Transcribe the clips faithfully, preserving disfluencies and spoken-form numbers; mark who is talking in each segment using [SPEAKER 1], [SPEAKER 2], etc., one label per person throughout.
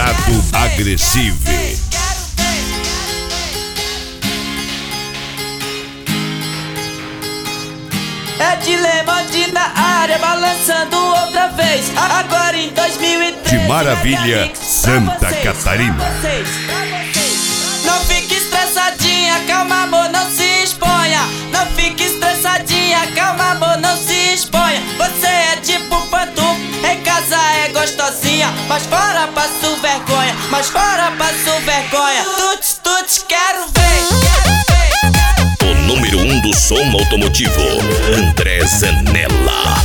[SPEAKER 1] Silverado Agressivo.
[SPEAKER 2] É Dilemande na área, balançando outra vez. Agora em dois mil e treze.
[SPEAKER 1] De Maravilha, Santa Catarina.
[SPEAKER 2] Não fique estressadinha, calma amor, não se exponha. Não fique estressadinha, calma amor, não se exponha. Você é tipo pantufa, em casa é gostosinha, mas fora passo vergonha, mas fora passo vergonha. Tuts, tuts, quero ver.
[SPEAKER 3] O número um do som automotivo, André Zanella.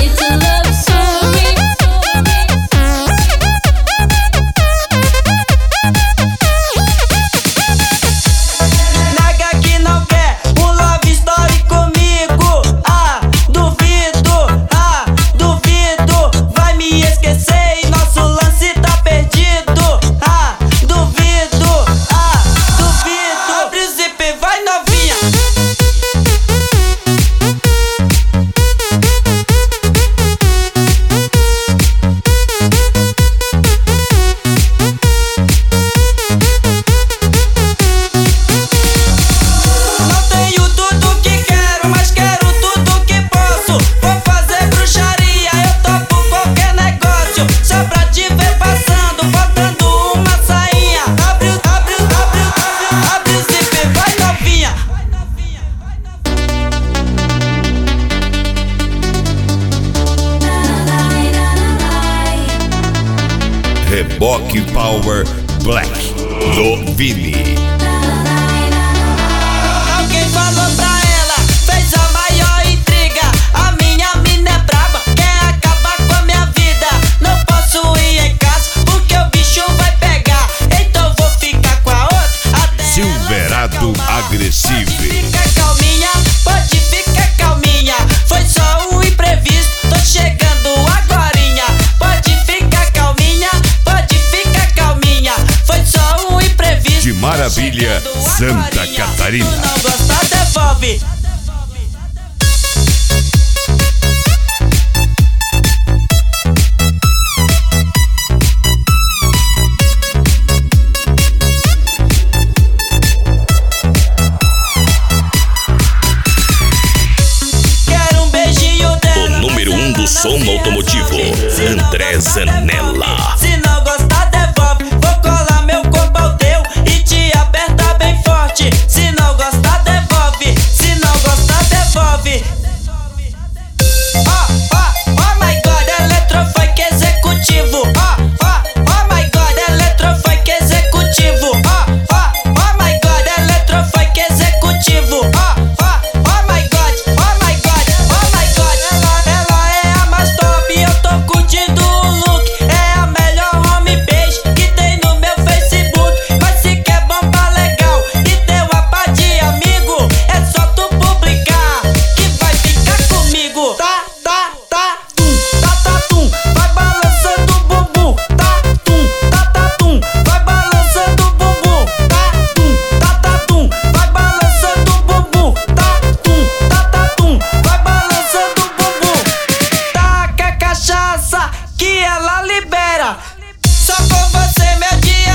[SPEAKER 1] Reboque Power Black do Vini.
[SPEAKER 2] Alguém falou pra ela, fez a maior intriga. A minha mina é braba, quer acabar com a minha vida. Não posso ir em casa porque o bicho vai pegar. Então vou ficar com a outra até
[SPEAKER 1] Silverado Agressivo.
[SPEAKER 2] Fica calminha, pode ficar calminha. Foi só um imprevisto, tô chegando agorinha. Pode ficar calminha, pode ficar calminha. Foi só um imprevisto.
[SPEAKER 1] De Maravilha, Santa Catarina.
[SPEAKER 2] Se não gostar, devolve. Quero um beijinho dela.
[SPEAKER 3] O número um do som automotivo, André Zanella.
[SPEAKER 2] Se não gostar, devolve. Vou colar meu corpo ao teu e te apertar bem forte. Se não gostar, devolve. Se não gostar, devolve. Oh, oh, oh my god, eletrofunk executivo. Oh, oh, oh my god, eletrofunk executivo. Oh, oh, oh my god, eletrofunk executivo. Oh, oh, oh my god, oh my god, oh my god. Ela, ela é a mais top, eu tô curtindo o look. É a melhor homepage que tem no meu Facebook. Mas se quer bomba legal e ter uma pá de amigo, é só tu publicar que vai ficar comigo. Tá, tá, tá, tum, tá, tá, tum, vai balançando o bumbum. Tá, tum, tá, tá, tum, vai balançando o bumbum. Tá, tum, tá, tá, tum, vai balançando o bumbum. Tá, tum, tá, tá, tum, vai balançando o bumbum. Taca a cachaça que ela libera. Só com você, meu dia